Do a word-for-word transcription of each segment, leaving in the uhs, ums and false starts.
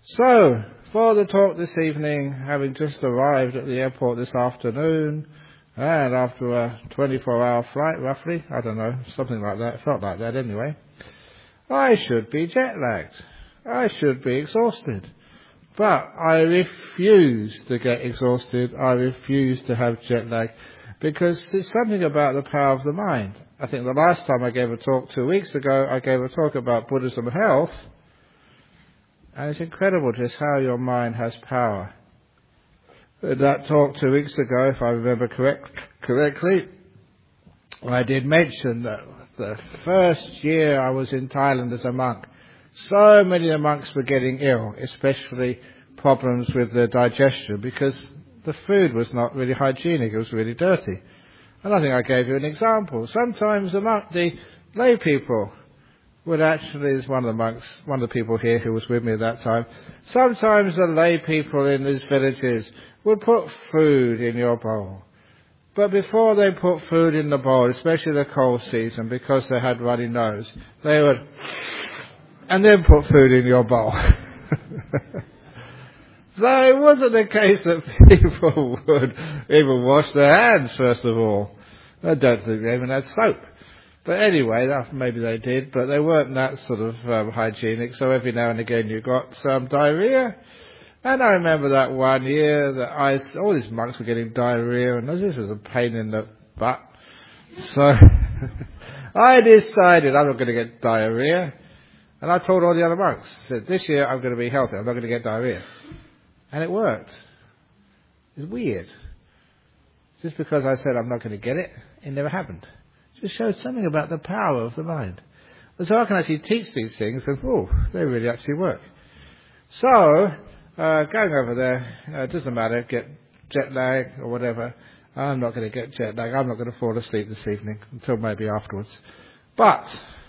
So, for the talk this evening, having just arrived at the airport this afternoon, and after a twenty-four hour flight, roughly, I don't know, something like that, felt like that anyway, I should be jet-lagged. I should be exhausted. But I refuse to get exhausted. I refuse to have jet lag, because it's something about the power of the mind. I think the last time I gave a talk two weeks ago, I gave a talk about Buddhism and health, and it's incredible just how your mind has power. In that talk two weeks ago, if I remember correct, correctly, I did mention that the first year I was in Thailand as a monk, so many of the monks were getting ill, especially problems with their digestion, because the food was not really hygienic, it was really dirty. And I think I gave you an example. Sometimes the monk, the lay people would actually, as one of the monks, one of the people here who was with me at that time, sometimes the lay people in these villages would put food in your bowl. But before they put food in the bowl, especially the cold season, because they had runny nose, they would, and then put food in your bowl. So it wasn't the case that people would even wash their hands, first of all. I don't think they even had soap. But anyway, that, maybe they did, but they weren't that sort of um, hygienic, so every now and again you got some diarrhea. And I remember that one year that I, all these monks were getting diarrhea, and this was a pain in the butt. So I decided I'm not going to get diarrhea. And I told all the other monks, I said, this year I'm going to be healthy, I'm not going to get diarrhea. And it worked. It's weird. Just because I said I'm not going to get it, it never happened. It just shows something about the power of the mind. And so I can actually teach these things, and oh, they really actually work. So, uh, going over there, uh, it doesn't matter, get jet lag or whatever. I'm not going to get jet lag. I'm not going to fall asleep this evening until maybe afterwards. But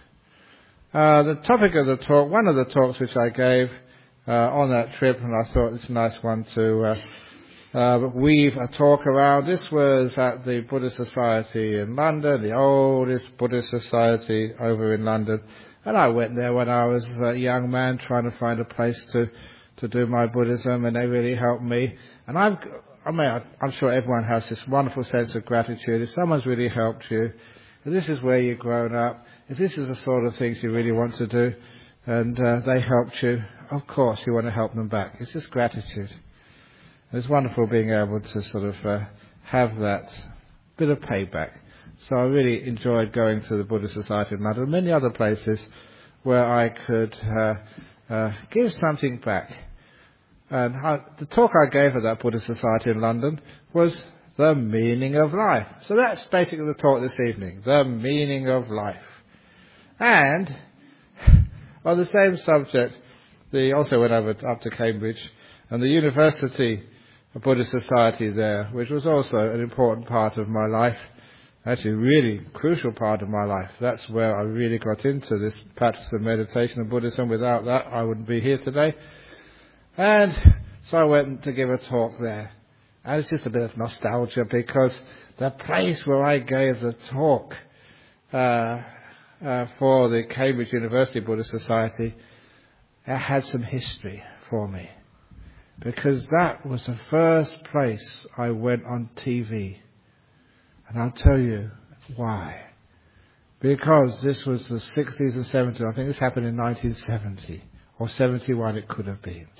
Uh, the topic of the talk, one of the talks which I gave uh, on that trip, and I thought it's a nice one to uh, uh, weave a talk around. This was at the Buddhist Society in London, the oldest Buddhist society over in London. And I went there when I was a young man trying to find a place to, to do my Buddhism, and they really helped me. And I'm, I mean, I'm sure everyone has this wonderful sense of gratitude. If someone's really helped you, if this is where you've grown up, if this is the sort of things you really want to do, and uh, they helped you, of course you want to help them back. It's just gratitude. It's wonderful being able to sort of uh, have that bit of payback. So I really enjoyed going to the Buddhist Society in London and many other places where I could uh, uh, give something back. And I, the talk I gave at that Buddhist Society in London was the meaning of life. So that's basically the talk this evening, the meaning of life. And on the same subject, they also went over up to Cambridge, and the University of Buddhist Society there, which was also an important part of my life, actually a really crucial part of my life. That's where I really got into this practice of meditation and Buddhism. Without that, I wouldn't be here today. And so I went to give a talk there. And it's just a bit of nostalgia, because the place where I gave the talk uh, uh, for the Cambridge University Buddhist Society, it had some history for me. Because that was the first place I went on T V. And I'll tell you why. Because this was the sixties and seventies. I think this happened in nineteen seventy. Or seventy-one it could have been.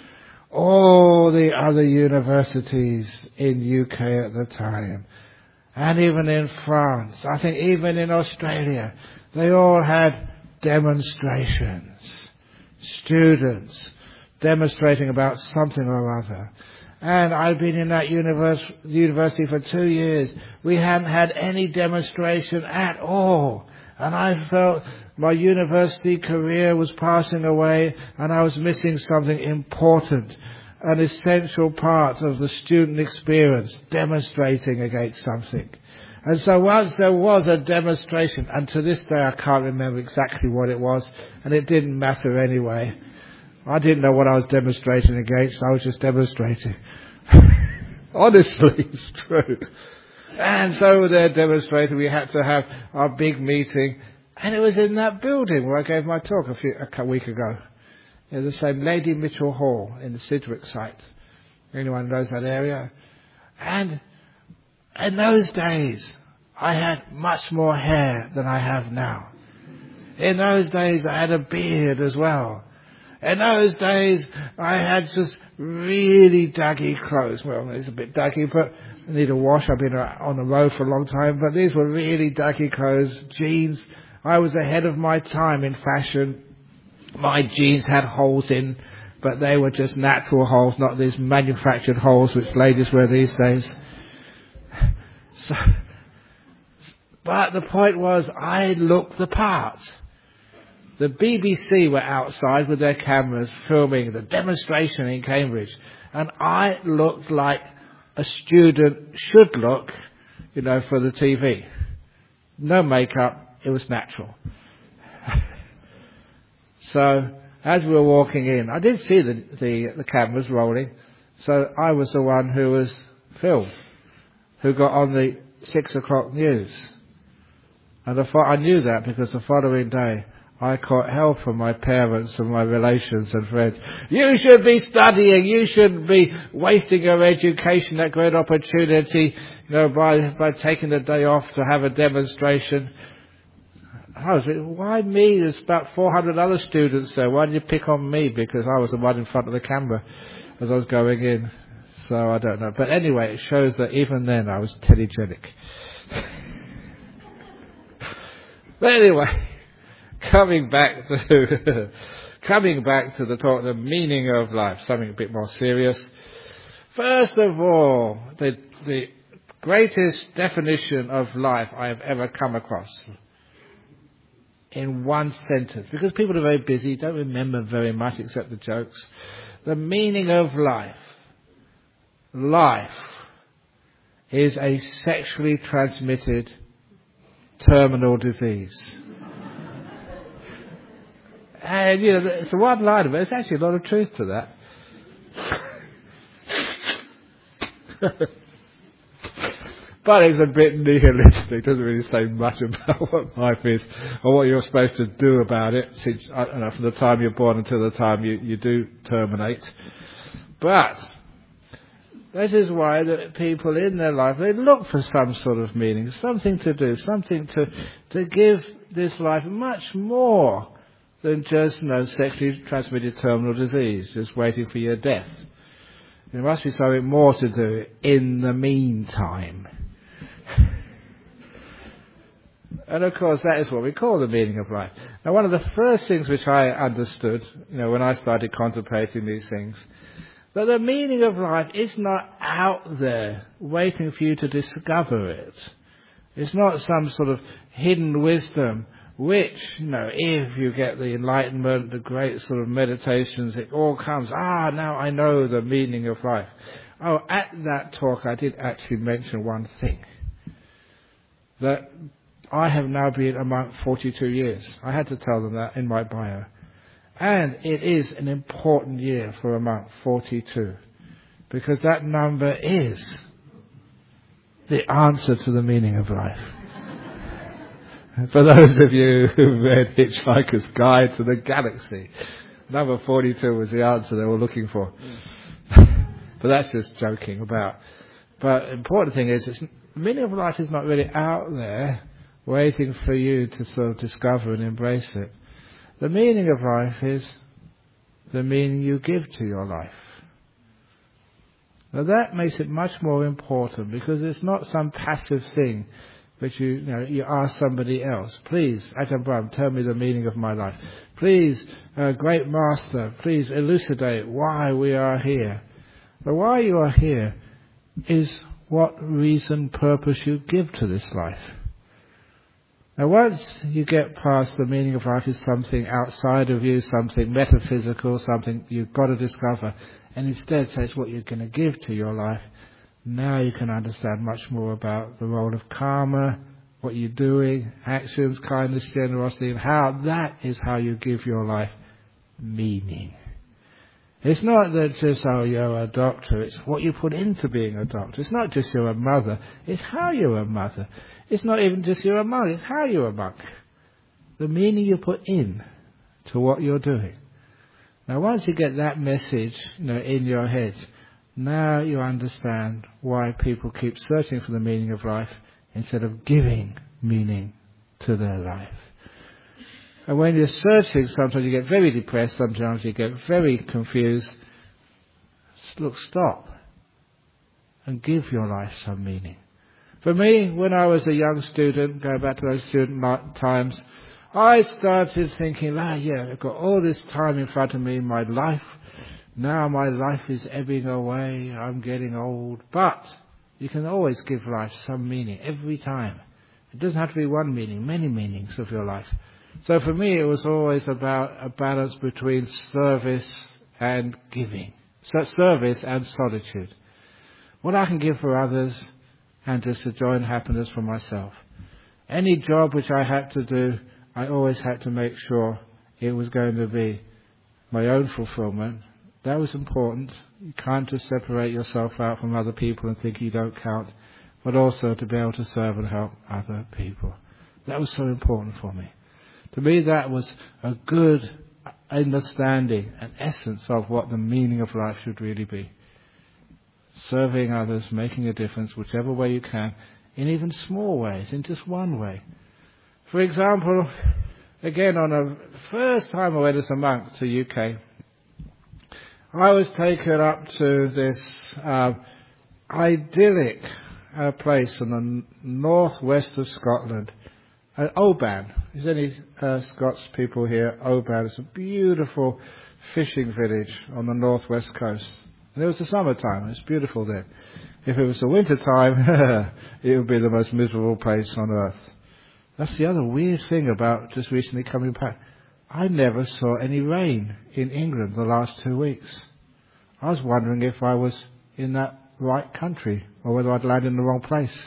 All the other universities in U K at the time, and even in France, I think even in Australia, they all had demonstrations. Students demonstrating about something or other. And I'd been in that univers- university for two years. We hadn't had any demonstration at all. And I felt my university career was passing away, and I was missing something important, an essential part of the student experience, demonstrating against something. And so once there was a demonstration, and to this day I can't remember exactly what it was, and it didn't matter anyway. I didn't know what I was demonstrating against, I was just demonstrating. Honestly, it's true. And so they're demonstrating, we had to have our big meeting, and it was in that building where I gave my talk a, few, a week ago. You know, the same Lady Mitchell Hall in the Sidgwick site. Anyone knows that area? And in those days, I had much more hair than I have now. In those days, I had a beard as well. In those days, I had just really daggy clothes. Well, it's a bit daggy, but I need a wash. I've been on the road for a long time, but these were really daggy clothes, jeans. I was ahead of my time in fashion. My jeans had holes in, but they were just natural holes, not these manufactured holes which ladies wear these days. So, but the point was, I looked the part. The B B C were outside with their cameras filming the demonstration in Cambridge, and I looked like a student should look, you know, for the T V. No makeup, it was natural. So, as we were walking in, I did see the, the, the cameras rolling, so I was the one who was filmed, who got on the six o'clock news. And I, thought, I knew that because the following day, I caught hell from my parents and my relations and friends. You should be studying, you shouldn't be wasting your education, that great opportunity, you know, by, by taking the day off to have a demonstration. I was thinking, why me? There's about four hundred other students there. Why did you pick on me? Because I was the one in front of the camera as I was going in. So I don't know. But anyway, it shows that even then I was telegenic. But anyway, coming back to coming back to the talk, the meaning of life, something a bit more serious. First of all, the the greatest definition of life I have ever come across, in one sentence, because people are very busy, don't remember very much except the jokes. The meaning of life. Life is a sexually transmitted terminal disease. And, you know, it's a one line of it. There's actually a lot of truth to that. But it's a bit nihilistic. It doesn't really say much about what life is or what you're supposed to do about it, since, I don't know, from the time you're born until the time you, you do terminate. But this is why that people in their life, they look for some sort of meaning, something to do, something to, to give this life much more than just, you know, sexually transmitted terminal disease, just waiting for your death. There must be something more to do in the meantime. And of course, that is what we call the meaning of life. Now, one of the first things which I understood, you know, when I started contemplating these things, that the meaning of life is not out there waiting for you to discover it. It's not some sort of hidden wisdom which, you know, if you get the enlightenment, the great sort of meditations, it all comes, ah, now I know the meaning of life. Oh, at that talk I did actually mention one thing. That I have now been a monk forty-two years. I had to tell them that in my bio. And it is an important year for a monk, forty-two. Because that number is the answer to the meaning of life. For those of you who read Hitchhiker's Guide to the Galaxy, number forty-two was the answer they were looking for. But that's just joking about. But the important thing is, it's, the meaning of life is not really out there waiting for you to sort of discover and embrace it. The meaning of life is the meaning you give to your life. Now that makes it much more important, because it's not some passive thing which you, you know, you ask somebody else, please, Ajahn Brahm, tell me the meaning of my life. Please, uh, great master, please elucidate why we are here. The why you are here is what reason, purpose you give to this life. Now once you get past the meaning of life is something outside of you, something metaphysical, something you've got to discover, and instead say it's what you're going to give to your life, now you can understand much more about the role of karma, what you're doing, actions, kindness, generosity, and how that is how you give your life meaning. It's not that just, oh, you're a doctor, it's what you put into being a doctor. It's not just you're a mother, it's how you're a mother. It's not even just you're a monk, it's how you're a monk. The meaning you put in to what you're doing. Now once you get that message, you know, in your head, now you understand why people keep searching for the meaning of life instead of giving meaning to their life. And when you're searching, sometimes you get very depressed, sometimes you get very confused. Look, stop and give your life some meaning. For me, when I was a young student, going back to those student times, I started thinking, ah, yeah, I've got all this time in front of me, my life. Now my life is ebbing away, I'm getting old. But you can always give life some meaning every time. It doesn't have to be one meaning, many meanings of your life. So for me, it was always about a balance between service and giving. So service and solitude. What I can give for others and just the joy and happiness for myself. Any job which I had to do, I always had to make sure it was going to be my own fulfillment. That was important. You can't just separate yourself out from other people and think you don't count, but also to be able to serve and help other people. That was so important for me. To me, that was a good understanding and essence of what the meaning of life should really be. Serving others, making a difference, whichever way you can, in even small ways, in just one way. For example, again, on a first time I went as a monk to U K, I was taken up to this uh, idyllic uh, place in the northwest of Scotland, uh, Oban. Is any uh, Scots people here? Oban is a beautiful fishing village on the northwest coast. And it was the summertime. It's beautiful there. If it was the winter time, it would be the most miserable place on earth. That's the other weird thing about just recently coming back. I never saw any rain in England the last two weeks. I was wondering if I was in that right country or whether I'd landed in the wrong place.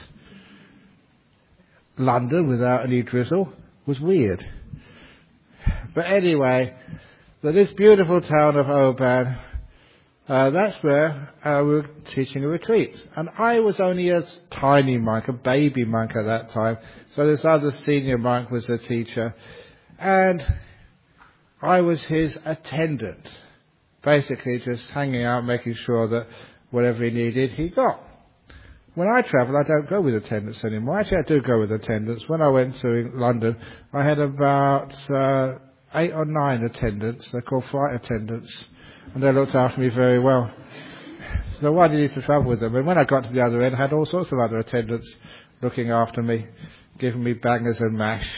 London without any drizzle was weird. But anyway, so this beautiful town of Oban, uh, that's where uh, we were teaching a retreat. And I was only a tiny monk, a baby monk at that time. So this other senior monk was the teacher. And I was his attendant. Basically just hanging out, making sure that whatever he needed, he got. When I travel, I don't go with attendants anymore. Actually, I do go with attendants. When I went to London, I had about uh, eight or nine attendants. They're called flight attendants. And they looked after me very well. So why did you need to travel with them? And when I got to the other end, I had all sorts of other attendants looking after me, giving me bangers and mash.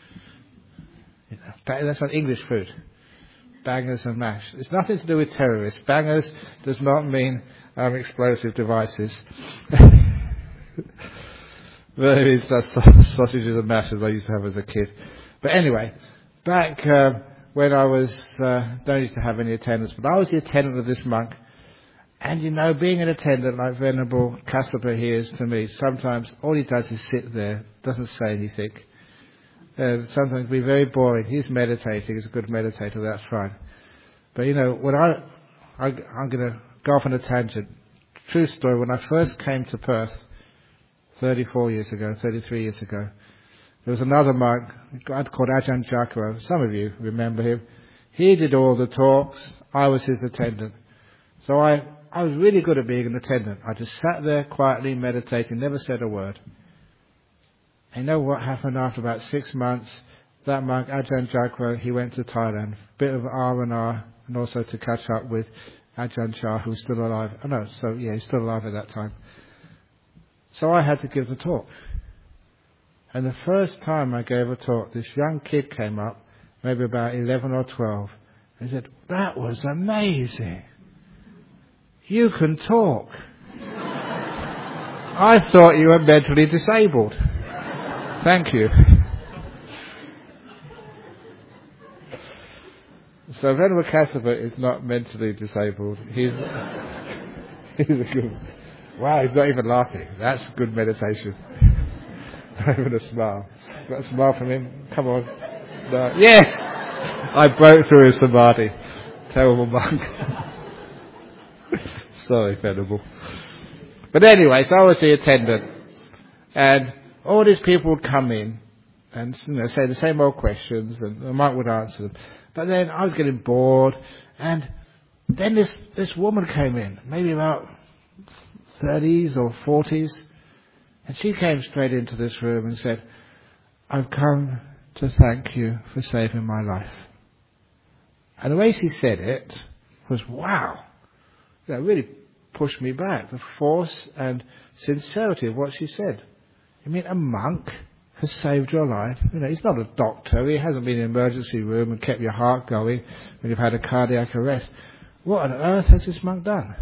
That's not English food. Bangers and mash. It's nothing to do with terrorists. Bangers does not mean um, explosive devices. But it means that sausages and mash as I used to have as a kid. But anyway, back uh, when I was, uh, don't used to have any attendants, but I was the attendant of this monk. And you know, being an attendant like Venerable Kassapa here is to me, sometimes all he does is sit there, doesn't say anything. Uh, sometimes be very boring. He's meditating. He's a good meditator. That's fine. But you know, when I, I I'm going to go off on a tangent. True story. When I first came to Perth, thirty-four years ago, thirty-three years ago, there was another monk called Ajahn Chakra. Some of you remember him. He did all the talks. I was his attendant. So I I was really good at being an attendant. I just sat there quietly meditating, never said a word. And you know what happened after about six months? That monk, Ajahn Chakra, he went to Thailand. Bit of R and R, and also to catch up with Ajahn Chah, who's still alive. Oh no, so yeah, he's still alive at that time. So I had to give the talk. And the first time I gave a talk, this young kid came up, maybe about eleven or twelve, and he said, "That was amazing. You can talk." I thought you were mentally disabled. Thank you. So Venerable Kassapa is not mentally disabled. He's he's a good. Wow, he's not even laughing. That's good meditation. Not even a smile. Got a smile from him. Come on. No. Yes, I broke through his samadhi. Terrible monk. Sorry, Venerable. But anyway, so I was the attendant, and all these people would come in and, you know, say the same old questions, and the monk would answer them. But then I was getting bored, and then this, this woman came in, maybe about thirties or forties, and she came straight into this room and said, I've come to thank you for saving my life. And the way she said it was, wow, that really pushed me back, the force and sincerity of what she said. You mean a monk has saved your life? You know, he's not a doctor. He hasn't been in an emergency room and kept your heart going when you've had a cardiac arrest. What on earth has this monk done?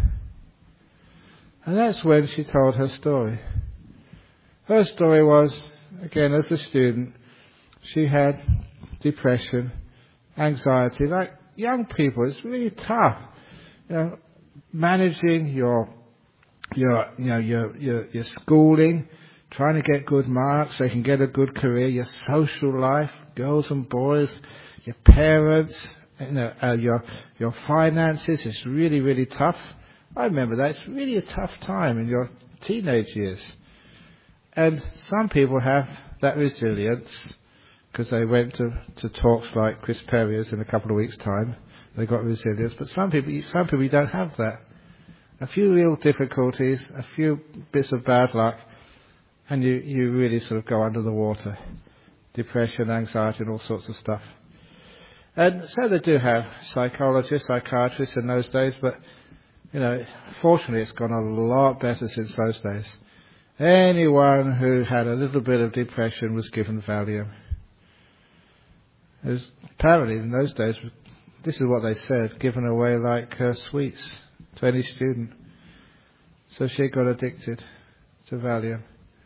And that's when she told her story. Her story was, again, as a student, she had depression, anxiety, like young people. It's really tough, you know, managing your, your, you know, your, your, your schooling, trying to get good marks so you can get a good career, your social life, girls and boys, your parents, you know, uh, your, your finances. It's really, really tough. I remember that. It's really a tough time in your teenage years. And some people have that resilience because they went to, to talks like Chris Perrier's in a couple of weeks' time. They got resilience. But some people, some people don't have that. A few real difficulties, a few bits of bad luck, and you, you really sort of go under the water. Depression, anxiety, and all sorts of stuff. And so they do have psychologists, psychiatrists in those days, but, you know, fortunately it's gone a lot better since those days. Anyone who had a little bit of depression was given Valium. It was, apparently in those days, this is what they said, given away like uh, sweets to any student. So she got addicted to Valium.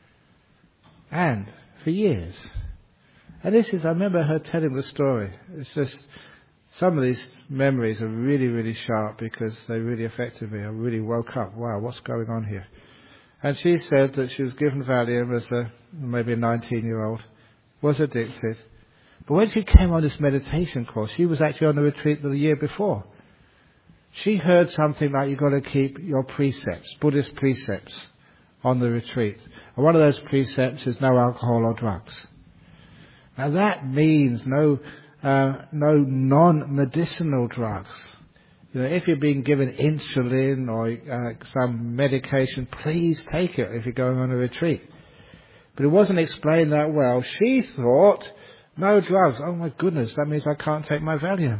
And for years. And this is, I remember her telling the story. It's just, some of these memories are really, really sharp because they really affected me. I really woke up, wow, what's going on here? And she said that she was given Valium as a, maybe a nineteen-year-old, was addicted. But when she came on this meditation course, she was actually on the retreat the year before. She heard something like, you've got to keep your precepts, Buddhist precepts, on the retreat. And one of those precepts is no alcohol or drugs. Now that means no, uh, no non-medicinal drugs. You know, if you're being given insulin or uh, some medication, please take it if you're going on a retreat. But it wasn't explained that well. She thought, no drugs. Oh my goodness, that means I can't take my Valium.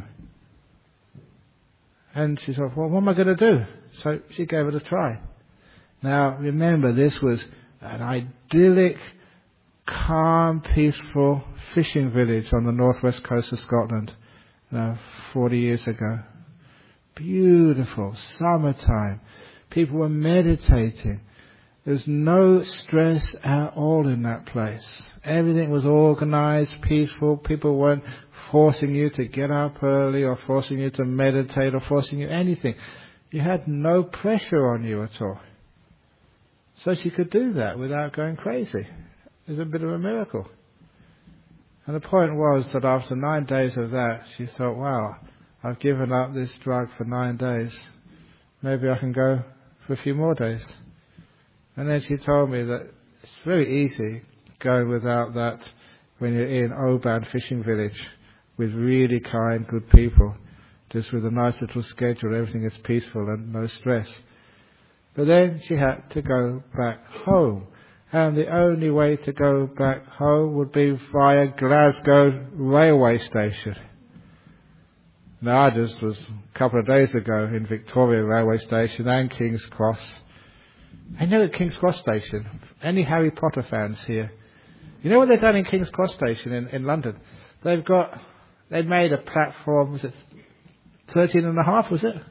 And she thought, well, what am I going to do? So she gave it a try. Now, remember, this was an idyllic, calm, peaceful fishing village on the northwest coast of Scotland, you know, forty years ago. Beautiful, summertime. People were meditating. There was no stress at all in that place. Everything was organized, peaceful. People weren't forcing you to get up early or forcing you to meditate or forcing you anything. You had no pressure on you at all. So she could do that without going crazy. It was a bit of a miracle. And the point was that after nine days of that, she thought, wow, I've given up this drug for nine days. Maybe I can go for a few more days. And then she told me that it's very easy going without that when you're in Oban fishing village with really kind, good people, just with a nice little schedule, everything is peaceful and no stress. But then she had to go back home. And the only way to go back home would be via Glasgow railway station. Now I just was a couple of days ago in Victoria railway station and King's Cross. I know at King's Cross station, any Harry Potter fans here, you know what they've done in King's Cross station in, in London? They've got, they made a platform, was it thirteen and a half, was it?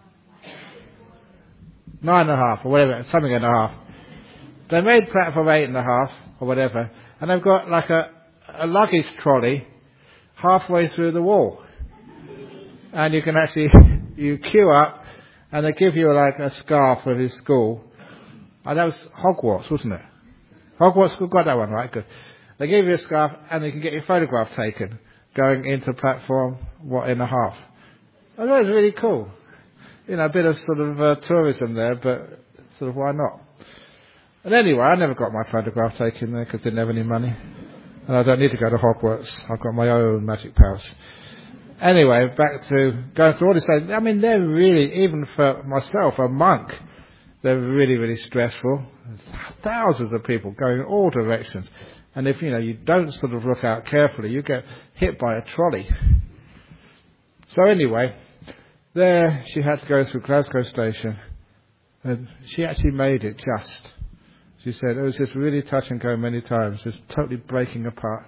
Nine and a half, or whatever, something and a half. They made platform eight and a half, or whatever, and they've got like a, a luggage trolley halfway through the wall. And you can actually, you queue up, and they give you like a scarf for his school. Oh, that was Hogwarts, wasn't it? Hogwarts school, got that one right, good. They give you a scarf, and you can get your photograph taken, going into platform, what, and a half. I thought it was really cool. You know, a bit of sort of uh, tourism there, but sort of why not? And anyway, I never got my photograph taken there because I didn't have any money. And I don't need to go to Hogwarts. I've got my own magic powers. Anyway, back to going through all this. I mean, they're really, even for myself, a monk, they're really, really stressful. There's thousands of people going in all directions. And if, you know, you don't sort of look out carefully, you get hit by a trolley. So anyway, there she had to go through Glasgow Station. And she actually made it just. She said it was just really touch and go many times, just totally breaking apart.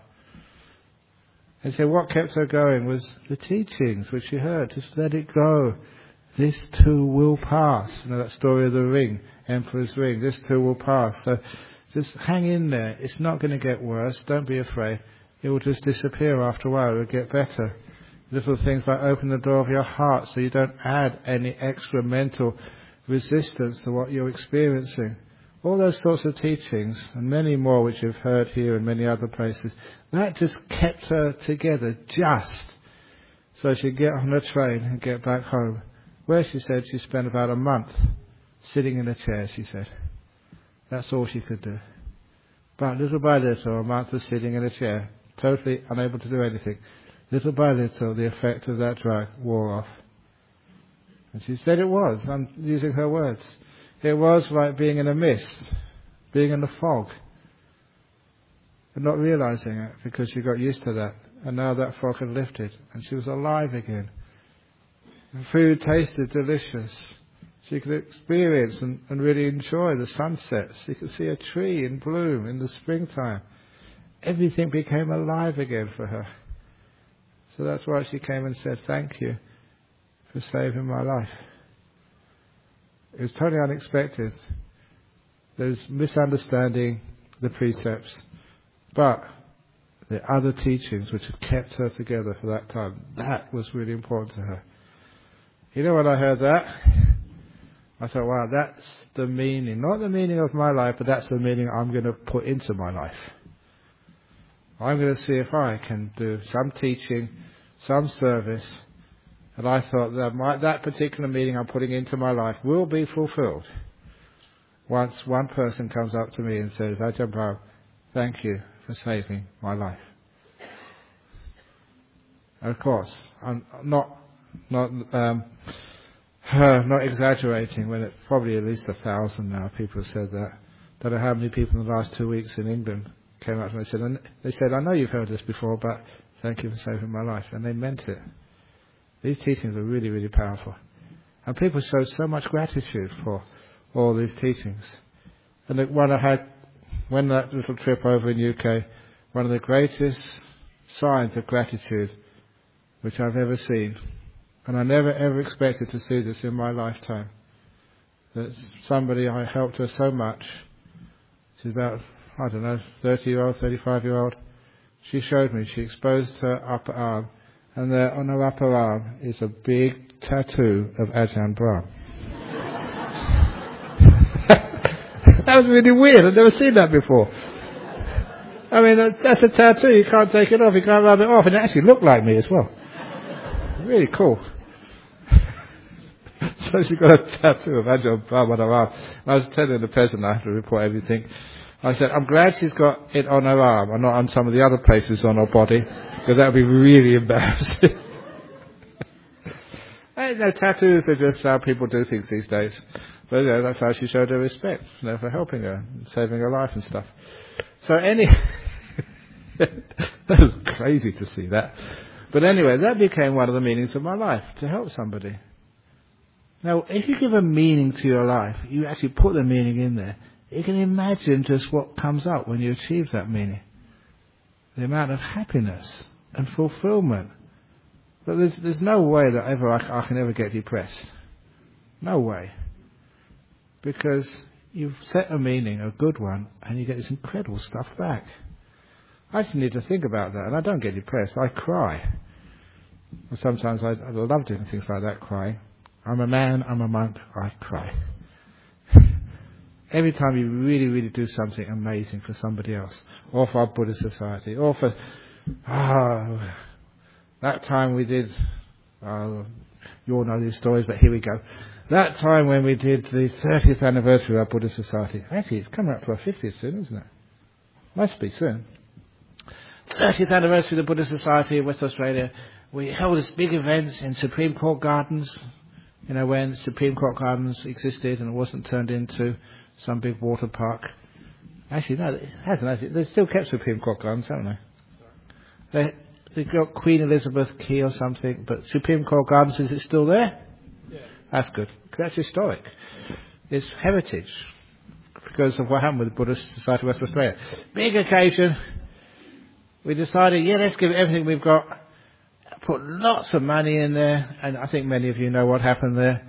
And so what kept her going was the teachings which she heard. Just let it go. This too will pass. You know that story of the ring, Emperor's ring. This too will pass. So just hang in there. It's not going to get worse. Don't be afraid. It will just disappear after a while. It will get better. Little things like open the door of your heart so you don't add any extra mental resistance to what you're experiencing. All those sorts of teachings, and many more which you've heard here and many other places, that just kept her together just so she'd get on the train and get back home, where she said she spent about a month sitting in a chair, she said. That's all she could do. But little by little, a month of sitting in a chair, totally unable to do anything, little by little the effect of that drug wore off. And she said it was, I'm using her words, it was like being in a mist, being in the fog, and not realizing it because she got used to that. And now that fog had lifted and she was alive again. The food tasted delicious. She could experience and, and really enjoy the sunsets. She could see a tree in bloom in the springtime. Everything became alive again for her. So that's why she came and said, thank you for saving my life. It was totally unexpected. There was misunderstanding the precepts, but the other teachings which had kept her together for that time, that was really important to her. You know, when I heard that, I thought, wow, that's the meaning, not the meaning of my life, but that's the meaning I'm going to put into my life. I'm going to see if I can do some teaching, some service. And I thought that my, that particular meaning I'm putting into my life will be fulfilled once one person comes up to me and says, Ajahn Brahm, thank you for saving my life. And of course, I'm not not um, not exaggerating when it's probably at least a thousand now people have said that. Don't know how many people in the last two weeks in England came up to me and said, and they said, I know you've heard this before, but thank you for saving my life. And they meant it. These teachings are really, really powerful. And people show so much gratitude for all these teachings. And the one I had, when that little trip over in U K, one of the greatest signs of gratitude which I've ever seen, and I never ever expected to see this in my lifetime, that somebody, I helped her so much, she's about, I don't know, thirty year old, thirty-five year old, she showed me, she exposed her upper arm, and there on her upper arm is a big tattoo of Ajahn Brahm. That was really weird. I've never seen that before. I mean, that's a tattoo. You can't take it off. You can't rub it off. And it actually looked like me as well. Really cool. So she got a tattoo of Ajahn Brahm on her arm. And I was telling the president, I have to report everything. I said, I'm glad she's got it on her arm and not on some of the other places on her body, because that would be really embarrassing. I know tattoos are just how people do things these days. But you know, that's how she showed her respect, you know, for helping her, and saving her life and stuff. So any, that was crazy to see that. But anyway, that became one of the meanings of my life, to help somebody. Now, if you give a meaning to your life, you actually put the meaning in there, you can imagine just what comes up when you achieve that meaning. The amount of happiness and fulfillment. But there's, there's no way that ever I, I can ever get depressed. No way. Because you've set a meaning, a good one, and you get this incredible stuff back. I just need to think about that, and I don't get depressed. I cry. And sometimes I, I love doing things like that, crying. I'm a man, I'm a monk, I cry. Every time you really, really do something amazing for somebody else, or for our Buddhist society, or for, oh, that time we did, uh, you all know these stories, but here we go. That time when we did the thirtieth anniversary of our Buddhist society, actually it's coming up to our fiftieth soon, isn't it? Must be soon. thirtieth anniversary of the Buddhist Society of West Australia, we held this big event in Supreme Court Gardens, you know, when Supreme Court Gardens existed and it wasn't turned into some big water park. Actually, no, it hasn't. Actually. They've still kept Supreme Court Gardens, haven't they? They, they've got Queen Elizabeth Quay or something, but Supreme Court Gardens, is it still there? Yeah. That's good, because that's historic. It's heritage, because of what happened with the Buddhist Society of West Australia. Big occasion. We decided, yeah, let's give it everything we've got. Put lots of money in there, and I think many of you know what happened there.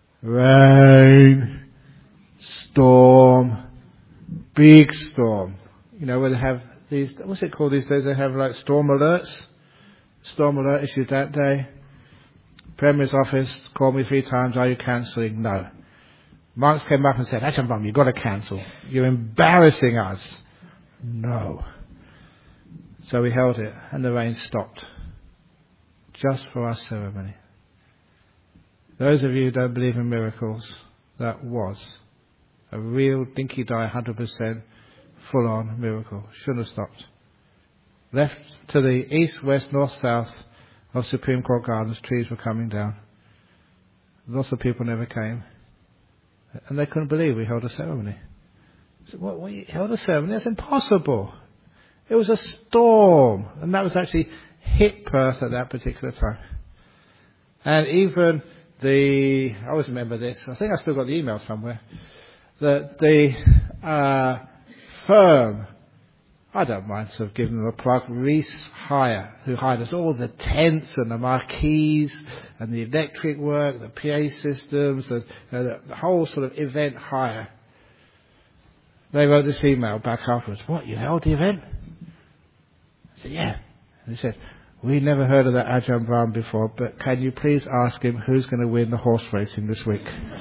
Rain, storm, big storm. You know, where they have these, what's it called these days? They have like storm alerts. Storm alert issued that day. Premier's office called me three times, are you cancelling? No. Monks came up and said, Ajahn Brahm, you've got to cancel. You're embarrassing us. No. So we held it, and the rain stopped. Just for our ceremony. Those of you who don't believe in miracles, that was a real dinky-die, one hundred percent full-on miracle. Shouldn't have stopped. Left to the east, west, north, south of Supreme Court Gardens, trees were coming down. Lots of people never came. And they couldn't believe we held a ceremony. So, what, we held a ceremony? That's impossible. It was a storm. And that was actually hit Perth at that particular time. And even the, I always remember this, I think I still got the email somewhere, that the uh, firm, I don't mind sort of giving them a plug, Reese Hire, who hired us all the tents and the marquees and the electric work, the P A systems, the, uh, the whole sort of event hire. They wrote this email back afterwards. What, you held the event? I said, yeah. And they said, we never heard of that Ajahn Brahm before, but can you please ask him who's going to win the horse racing this week?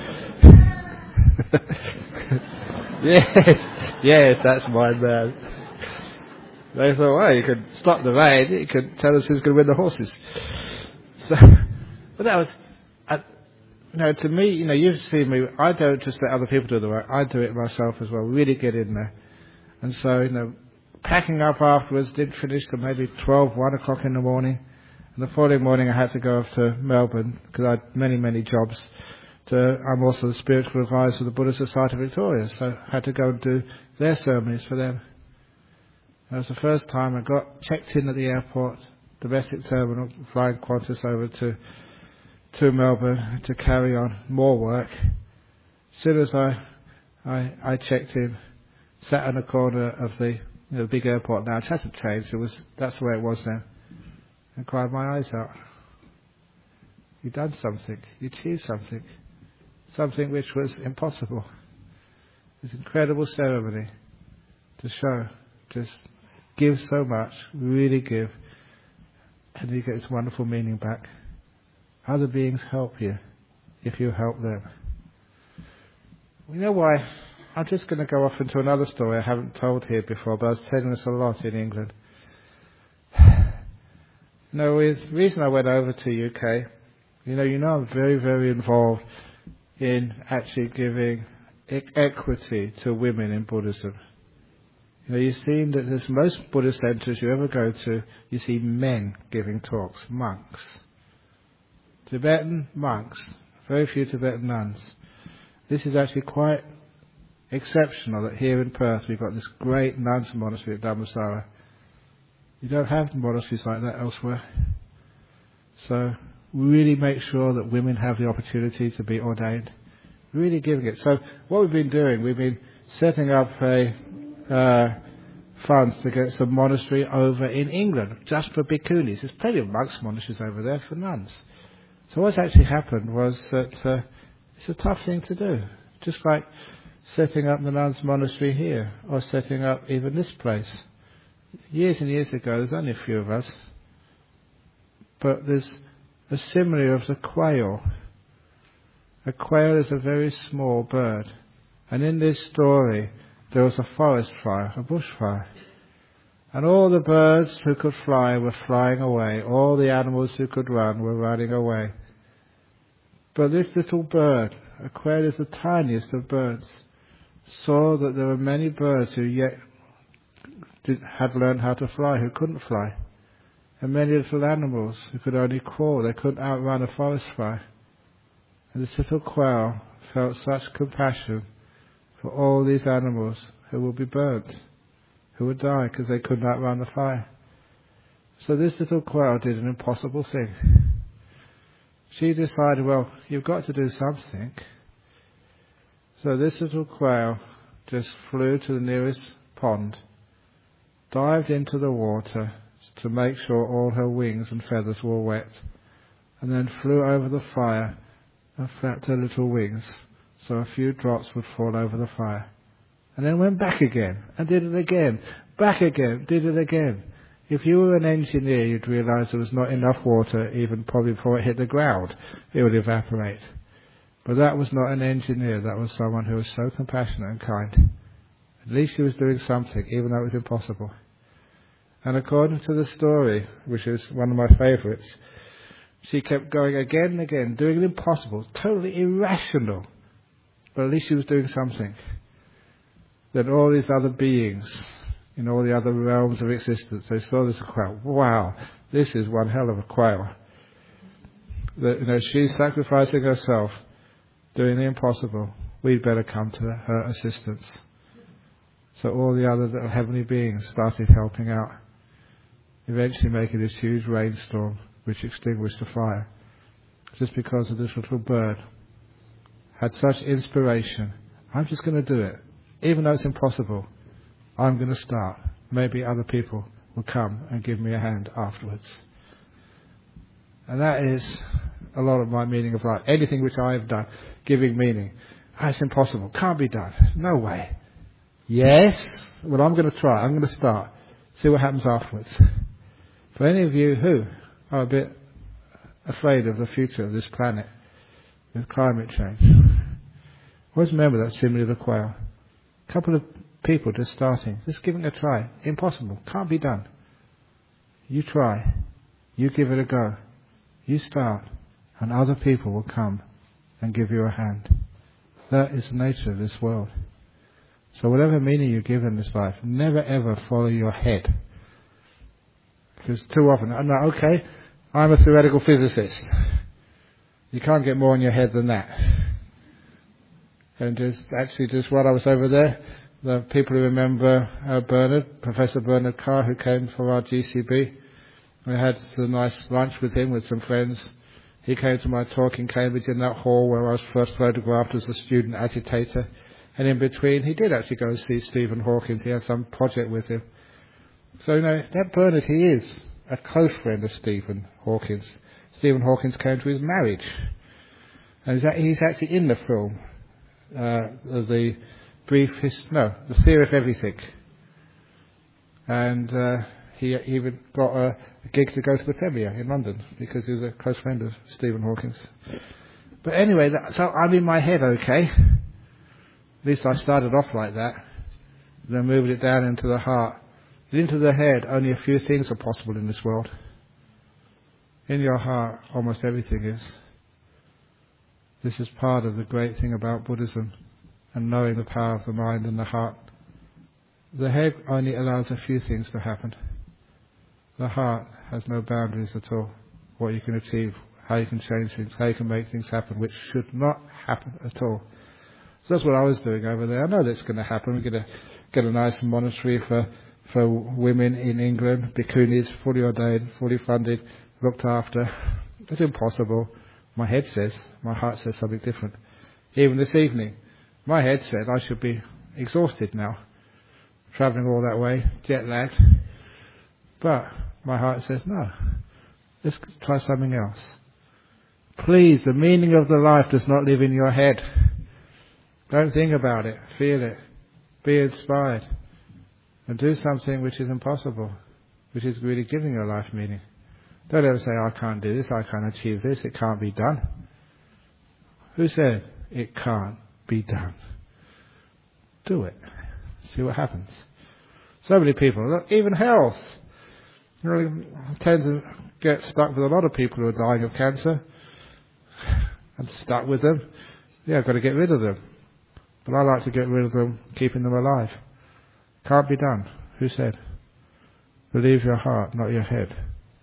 yes, yes, that's my man. They thought, well, you could stop the rain, you could tell us who's going to win the horses. So, but that was, uh, you know, to me, you know, you've seen me, I don't just let other people do the work, I do it myself as well, really get in there. And so, you know, packing up afterwards, didn't finish till maybe twelve, one o'clock in the morning. And the following morning I had to go off to Melbourne because I had many, many jobs. To, I'm also the spiritual advisor of the Buddhist Society of Victoria, so I had to go and do their ceremonies for them. That was the first time I got checked in at the airport, domestic terminal, flying Qantas over to to Melbourne to carry on more work. As soon as I I, I checked in, sat in the corner of the You know, the big airport now, it hasn't changed. It was that's the way it was then. And cried my eyes out. You done something. You achieved something. Something which was impossible. This incredible ceremony to show, just give so much, really give, and you get this wonderful meaning back. Other beings help you if you help them. You know why? I'm just going to go off into another story I haven't told here before, but I was telling this a lot in England. No, the reason I went over to U K, you know, you know I'm very, very involved in actually giving e- equity to women in Buddhism. You know, you've seen that there's most Buddhist centres you ever go to, you see men giving talks, monks. Tibetan monks, very few Tibetan nuns. This is actually quite exceptional that here in Perth we've got this great nuns monastery at Dhammasara. You don't have monasteries like that elsewhere. So really make sure that women have the opportunity to be ordained. Really giving it. So what we've been doing, we've been setting up a uh, funds to get some monastery over in England just for bhikkhunis. There's plenty of monks monasteries over there for nuns. So what's actually happened was that uh, it's a tough thing to do. Just like setting up the nuns monastery here, or setting up even this place. Years and years ago, there's only a few of us, but there's a simile of the quail. A quail is a very small bird, and in this story, there was a forest fire, a bushfire, and all the birds who could fly were flying away, all the animals who could run were running away. But this little bird, a quail is the tiniest of birds, saw that there were many birds who yet did, had learned how to fly, who couldn't fly. and many little animals who could only crawl. They couldn't outrun a forest fire. And this little quail felt such compassion for all these animals who would be burnt, who would die because they couldn't outrun the fire. So this little quail did an impossible thing. She decided, well, you've got to do something. So this little quail just flew to the nearest pond, dived into the water to make sure all her wings and feathers were wet, and then flew over the fire and flapped her little wings so a few drops would fall over the fire. And then went back again and did it again, back again, did it again. If you were an engineer, you'd realise there was not enough water even probably before it hit the ground. It would evaporate. But that was not an engineer, that was someone who was so compassionate and kind. At least she was doing something, even though it was impossible. And according to the story, which is one of my favourites, she kept going again and again, doing the impossible, totally irrational. But at least she was doing something. Then all these other beings, in all the other realms of existence, they saw this quail. Wow, this is one hell of a quail. That, you know, she's sacrificing herself, doing the impossible. We'd better come to her assistance. So all the other little heavenly beings started helping out, eventually making this huge rainstorm which extinguished the fire, just because of this little bird had such inspiration. I'm just going to do it. Even though it's impossible, I'm going to start. Maybe other people will come and give me a hand afterwards. And that is a lot of my meaning of life. Anything which I have done, giving meaning. Ah, it's impossible. Can't be done. No way. Yes. Well, I'm going to try. I'm going to start. See what happens afterwards. For any of you who are a bit afraid of the future of this planet with climate change, always remember that simile of the quail. A couple of people just starting, just giving it a try. Impossible. Can't be done. You try. You give it a go. You start. And other people will come and give you a hand. That is the nature of this world. So whatever meaning you give in this life, never ever follow your head. Because too often, I'm like, okay, I'm a theoretical physicist. You can't get more in your head than that. And just actually, just while I was over there, the people who remember uh, Bernard, Professor Bernard Carr, who came for our G C B, we had a nice lunch with him with some friends. He came to my talk in Cambridge in that hall where I was first photographed as a student agitator. And in between, he did actually go and see Stephen Hawking. He had some project with him. So, you know, that Bernard, he is a close friend of Stephen Hawking's. Stephen Hawking came to his marriage. And he's actually in the film, uh, the brief, his, no, the Theory of Everything. And uh, he even got a, a gig to go to the premiere in London because he was a close friend of Stephen Hawking's. But anyway, that, so I'm in my head, okay. At least I started off like that. Then moved it down into the heart. Into the head, only a few things are possible in this world. In your heart, almost everything is. This is part of the great thing about Buddhism and knowing the power of the mind and the heart. The head only allows a few things to happen. The heart has no boundaries at all. What you can achieve, how you can change things, how you can make things happen, which should not happen at all. So that's what I was doing over there. I know that's going to happen. We're going to get a nice monastery for for women in England, bhikkhunis, fully ordained, fully funded, looked after. It's impossible. My head says, my heart says something different. Even this evening, my head said I should be exhausted now, travelling all that way, jet lagged. But my heart says, no, let's try something else. Please, the meaning of the life does not live in your head. Don't think about it, feel it, be inspired. And do something which is impossible, which is really giving your life meaning. Don't ever say, I can't do this, I can't achieve this, it can't be done. Who said it can't be done? Do it. See what happens. So many people, look, even health. You know, I tend to get stuck with a lot of people who are dying of cancer. I'm stuck with them. Yeah, I've got to get rid of them. But I like to get rid of them, keeping them alive. Can't be done. Who said? Believe your heart, not your head.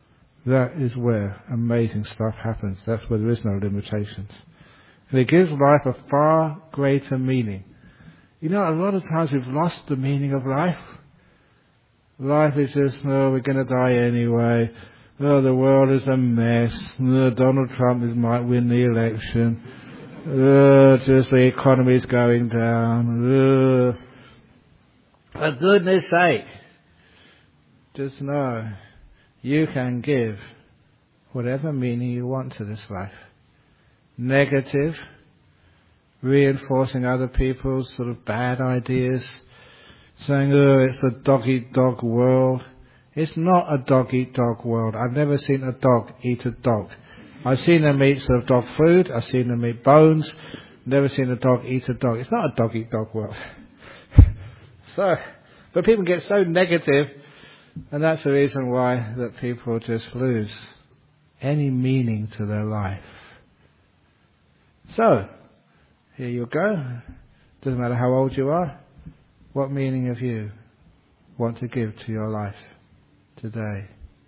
That is where amazing stuff happens. That's where there is no limitations. And it gives life a far greater meaning. You know, a lot of times we've lost the meaning of life. Life is just, oh, we're going to die anyway. Oh, the world is a mess. Oh, Donald Trump is, might win the election. Oh, just the economy is going down. Oh. For goodness sake, just know you can give whatever meaning you want to this life. Negative, reinforcing other people's sort of bad ideas, saying, oh, it's a dog-eat-dog world. It's not a dog-eat-dog world. I've never seen a dog eat a dog. I've seen them eat sort of dog food. I've seen them eat bones. Never seen a dog eat a dog. It's not a dog-eat-dog world. So, but people get so negative, and that's the reason why that people just lose any meaning to their life. So, here you go. Doesn't matter how old you are. What meaning have you want to give to your life today?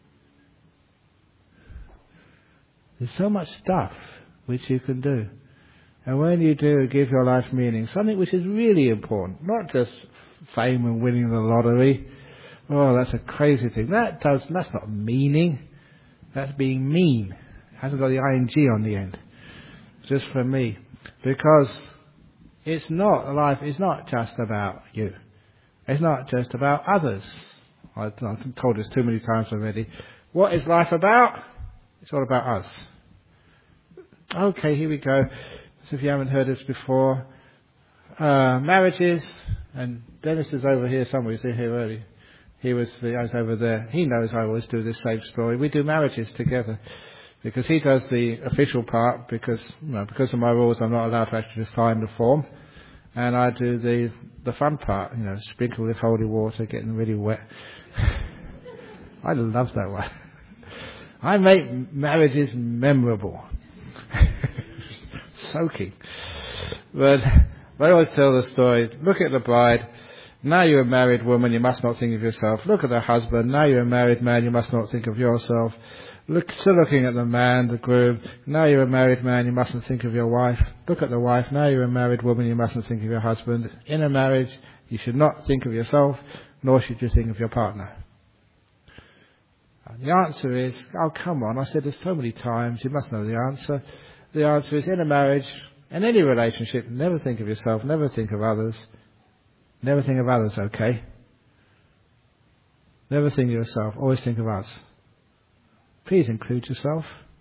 There's so much stuff which you can do. And when you do give your life meaning, something which is really important, not just fame and winning the lottery. Oh, that's a crazy thing. That does, that's not meaning. That's being mean. It hasn't got the ing on the end. Just for me. Because it's not, life is not just about you. It's not just about others. I've, I've told this too many times already. What is life about? It's all about us. Okay, here we go. So if you haven't heard this before, uh, marriages, and Dennis is over here somewhere, he's here early. He was, I was over there. He knows I always do this same story. We do marriages together. Because he does the official part, because, you know, because of my rules I'm not allowed to actually sign the form. And I do the, the fun part, you know, sprinkle with holy water, getting really wet. I love that one. I make marriages memorable. Soaking. But, but I always tell the story. Look at the bride. Now you're a married woman, you must not think of yourself. Look at the husband. Now you're a married man, you must not think of yourself. Look, still looking at the man, the groom. Now you're a married man, you mustn't think of your wife. Look at the wife. Now you're a married woman, you mustn't think of your husband. In a marriage, you should not think of yourself, nor should you think of your partner. And the answer is, oh, come on, I said this so many times, you must know the answer. The answer is, in a marriage, in any relationship, never think of yourself, never think of others. Never think of others, okay? Never think of yourself, always think of us. Please include yourself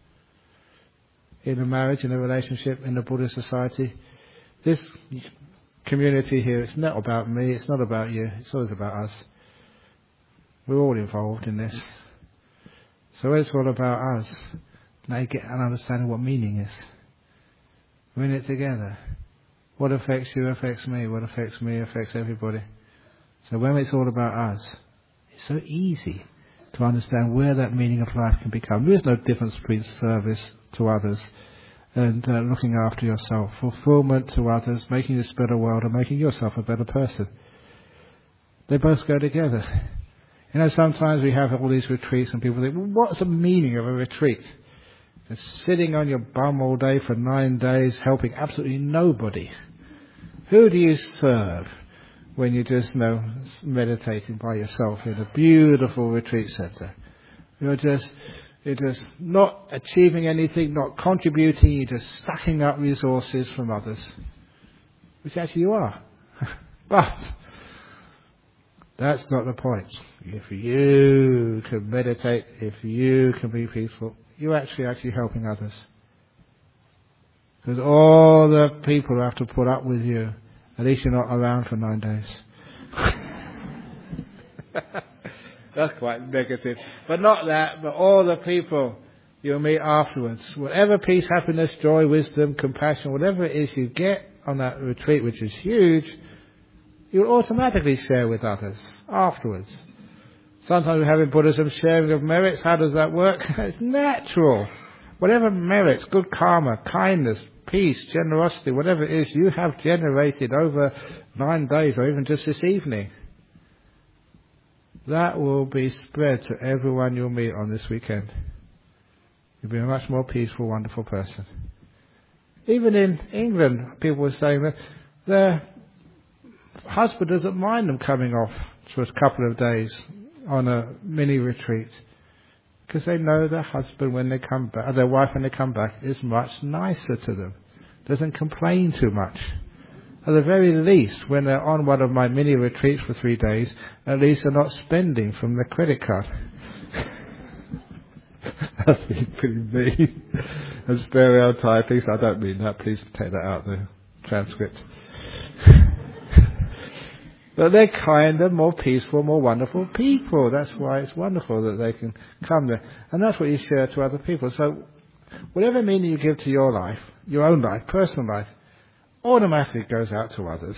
in a marriage, in a relationship, in the Buddhist society. This community here, it's not about me, it's not about you, it's always about us. We're all involved in this. So when it's all about us, now you get an understanding what meaning is. We're in it together. What affects you affects me, what affects me affects everybody. So when it's all about us, it's so easy to understand where that meaning of life can become. There is no difference between service to others and uh, looking after yourself, fulfillment to others, making this a better world and making yourself a better person. They both go together. You know, sometimes we have all these retreats and people think, well, what's the meaning of a retreat? Just sitting on your bum all day for nine days helping absolutely nobody. Who do you serve when you're just, you know, meditating by yourself in a beautiful retreat center? You're just, you're just not achieving anything, not contributing, you're just sucking up resources from others. Which actually you are. But that's not the point. If you can meditate, if you can be peaceful, you're actually actually helping others. Because all the people who have to put up with you, at least you're not around for nine days. That's quite negative. But not that, but all the people you'll meet afterwards. Whatever peace, happiness, joy, wisdom, compassion, whatever it is you get on that retreat, which is huge, you'll automatically share with others afterwards. Sometimes we have in Buddhism sharing of merits. How does that work? It's natural. Whatever merits, good karma, kindness, peace, generosity, whatever it is you have generated over nine days or even just this evening, that will be spread to everyone you'll meet on this weekend. You'll be a much more peaceful, wonderful person. Even in England, people were saying that their husband doesn't mind them coming off for a couple of days on a mini retreat, because they know their husband when they come back, or their wife when they come back, is much nicer to them, doesn't complain too much. At the very least, when they're on one of my mini retreats for three days, at least they're not spending from their credit card. That's pretty mean and stereotyping, so I don't mean that. Please take that out of the transcript. But they're kinder, more peaceful, more wonderful people. That's why it's wonderful that they can come there. And that's what you share to other people. So whatever meaning you give to your life, your own life, personal life, automatically goes out to others.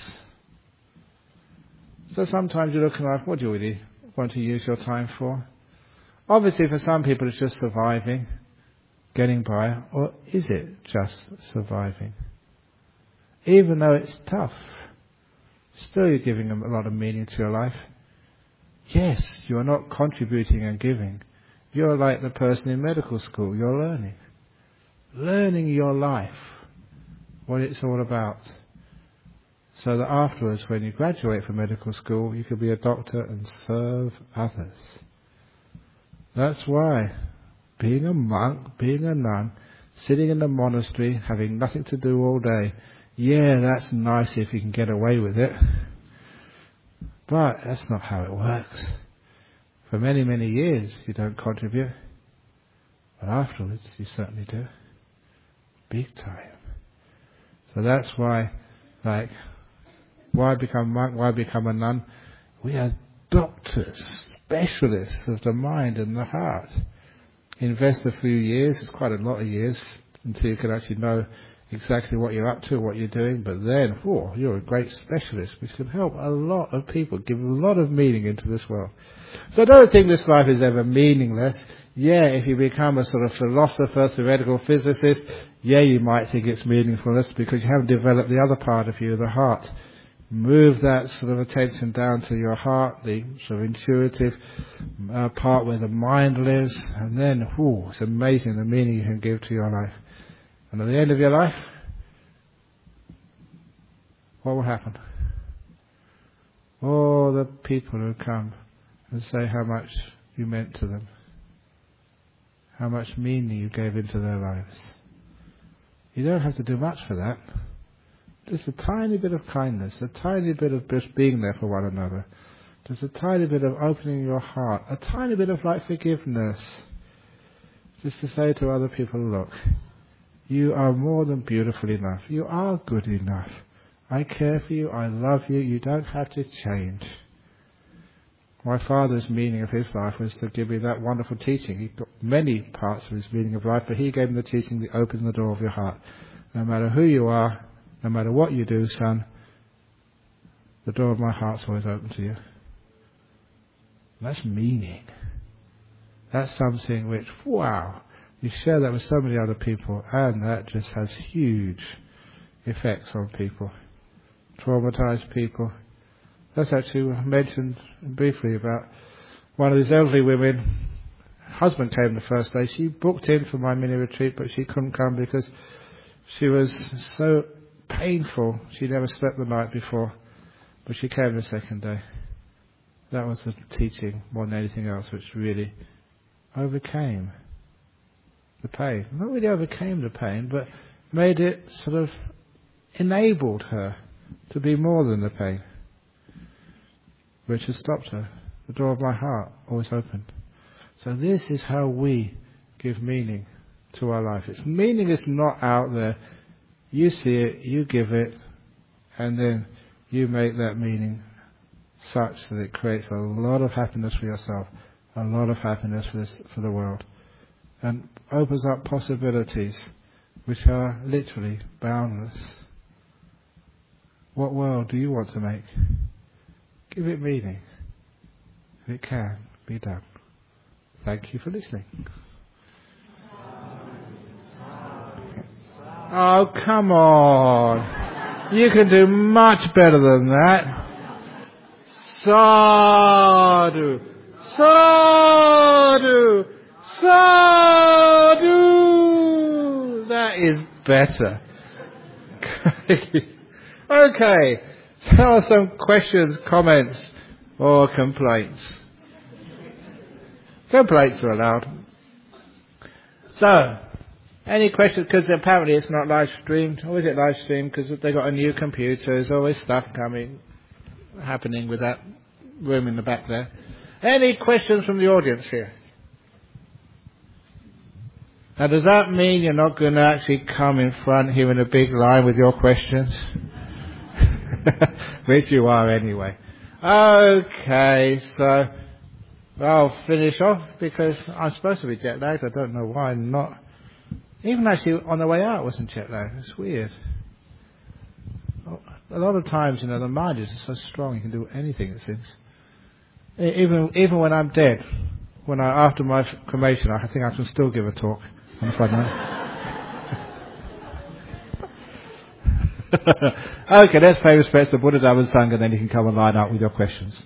So sometimes you look at life, what do you really want to use your time for? Obviously for some people it's just surviving, getting by, or is it just surviving? Even though it's tough, still you're giving them a lot of meaning to your life. Yes, you are not contributing and giving. You're like the person in medical school, you're learning. Learning your life, what it's all about. So that afterwards, when you graduate from medical school, you can be a doctor and serve others. That's why being a monk, being a nun, sitting in the monastery, having nothing to do all day, yeah, that's nice if you can get away with it. But that's not how it works. For many, many years you don't contribute. But afterwards you certainly do. Big time. So that's why, like, why become a monk, why become a nun? We are doctors, specialists of the mind and the heart. Invest a few years, it's quite a lot of years, until you can actually know exactly what you're up to, what you're doing, but then, oh, you're a great specialist, which can help a lot of people, give a lot of meaning into this world. So I don't think this life is ever meaningless. Yeah, if you become a sort of philosopher, theoretical physicist, yeah, you might think it's meaningfulness because you haven't developed the other part of you, the heart. Move that sort of attention down to your heart, the sort of intuitive uh, part where the mind lives, and then, oh, it's amazing the meaning you can give to your life. And at the end of your life, what will happen? All the people who come and say how much you meant to them, how much meaning you gave into their lives. You don't have to do much for that. Just a tiny bit of kindness, a tiny bit of just being there for one another, just a tiny bit of opening your heart, a tiny bit of like forgiveness, just to say to other people, look, you are more than beautiful enough. You are good enough. I care for you. I love you. You don't have to change. My father's meaning of his life was to give me that wonderful teaching. He got many parts of his meaning of life, but he gave me the teaching that opens the door of your heart. No matter who you are, no matter what you do, son, the door of my heart's always open to you. That's meaning. That's something which, wow, you share that with so many other people, and that just has huge effects on people. Traumatized people. That's actually mentioned briefly about one of these elderly women. Husband came the first day. She booked in for my mini retreat, but she couldn't come because she was so painful. She never slept the night before, but she came the second day. That was the teaching more than anything else, which really overcame the pain. Not really overcame the pain, but made it sort of enabled her to be more than the pain, which has stopped her. The door of my heart always opened. So this is how we give meaning to our life. Its meaning is not out there. You see it, you give it, and then you make that meaning such that it creates a lot of happiness for yourself, a lot of happiness for this, for the world, and opens up possibilities which are literally boundless. What world do you want to make? Give it meaning. It can be done. Thank you for listening. Oh, come on. You can do much better than that. Sadhu, sadhu, Sadhu! That is better. Okay, there are some questions, comments, or complaints. Complaints are allowed. So, any questions? Because apparently it's not live streamed. Or is it live streamed? Because they got a new computer. There's always stuff coming, happening with that room in the back there. Any questions from the audience here? Now, does that mean you're not going to actually come in front here in a big line with your questions? Which you are anyway. Okay, so I'll finish off because I'm supposed to be jet lagged. I don't know why I'm not. Even actually on the way out I wasn't jet lagged. It's weird. A lot of times, you know, the mind is so strong you can do anything, it seems. Even even when I'm dead, when I after my cremation, I think I can still give a talk on Friday night. Okay, let's pay respects to Buddha, Dhamma and Sangha, and then you can come and line up with your questions.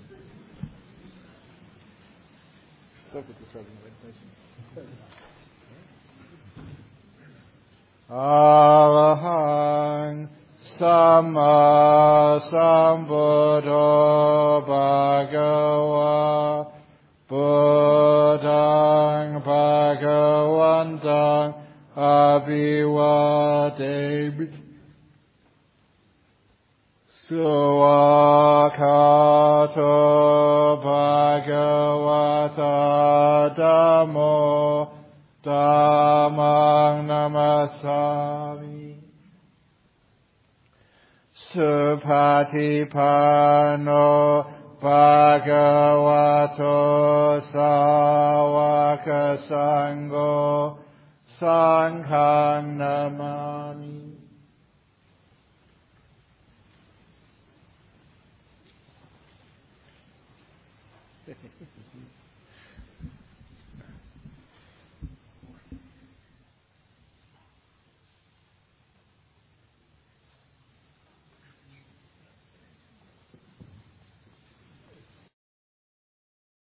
Arahang Samma Sambuddho Bhagava Buddhaṃ Bhagavantaṃ Abhivademi Suwakato Bhagavata Dhammo Dhammang Namasami Supatipano Bhagavato Sāvaka Sangho Sanghang Namami.